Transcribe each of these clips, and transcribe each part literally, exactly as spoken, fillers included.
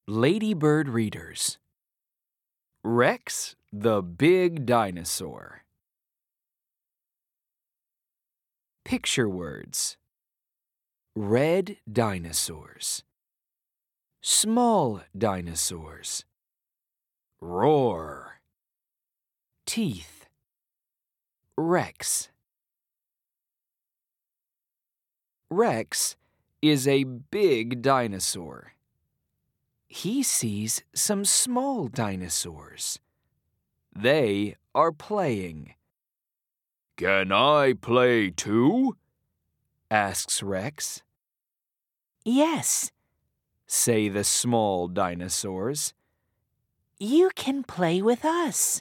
Ladybird Readers. Rex the Big Dinosaur. Picture words. Red dinosaurs. Small dinosaurs. Roar. Teeth. Rex. Rex is a big dinosaur. He sees some small dinosaurs. They are playing. "Can I play too?" asks Rex. "Yes," say the small dinosaurs. "You can play with us."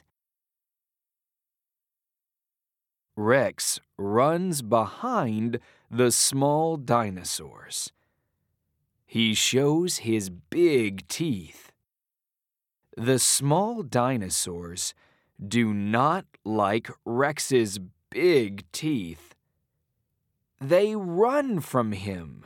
Rex runs behind the small dinosaurs. He shows his big teeth. The small dinosaurs do not like Rex's big teeth. They run from him.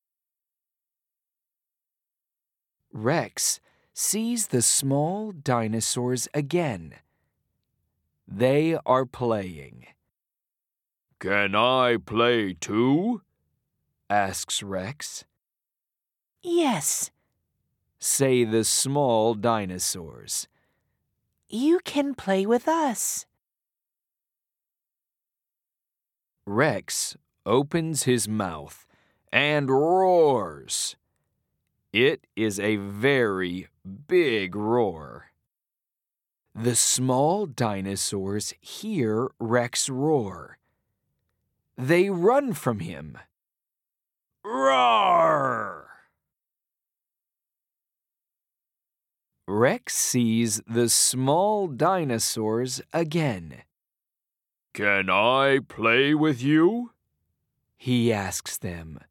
Rex sees the small dinosaurs again. They are playing. "Can I play too?" asks Rex. "Yes," say the small dinosaurs. "You can play with us." Rex opens his mouth and roars. It is a very big roar. The small dinosaurs hear Rex roar. They run from him. Roar! Rex sees the small dinosaurs again. "Can I play with you?" he asks them.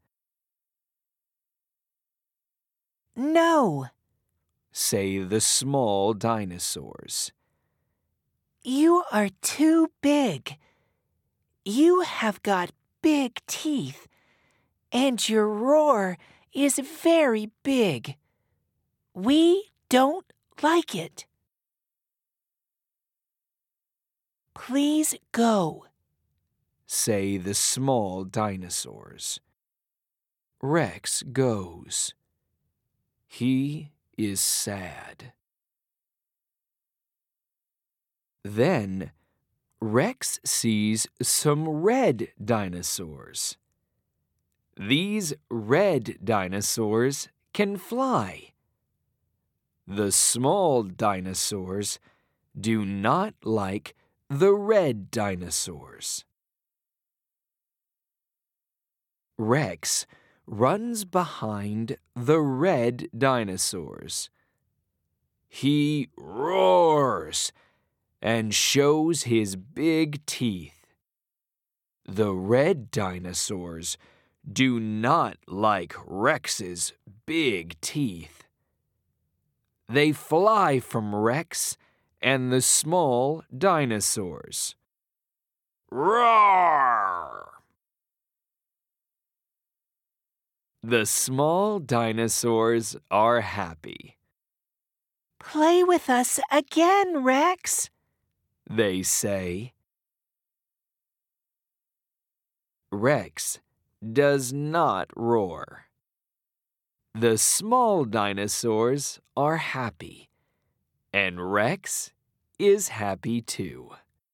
"No," say the small dinosaurs. "You are too big. You have got big teeth, and your roar is very big. We don't like it. Please go," say the small dinosaurs. Rex goes. He is sad. Then Rex sees some red dinosaurs. These red dinosaurs can fly. The small dinosaurs do not like the red dinosaurs. Rex runs behind the red dinosaurs. He roars and shows his big teeth. The red dinosaurs do not like Rex's big teeth. They fly from Rex and the small dinosaurs. Roar! The small dinosaurs are happy. "Play with us again, Rex," they say. Rex does not roar. The small dinosaurs are happy, and Rex is happy too.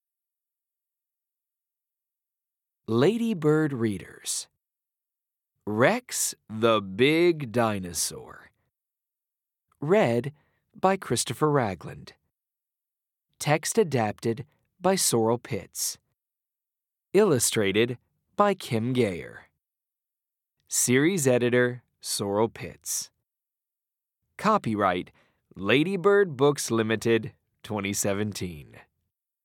Ladybird Readers. Rex the Big Dinosaur. Read by Christopher Ragland. Text adapted by Sorrel Pitts. Illustrated by Kim Gayer. Series editor Sorrel Pitts. Copyright Ladybird Books Limited, twenty seventeen.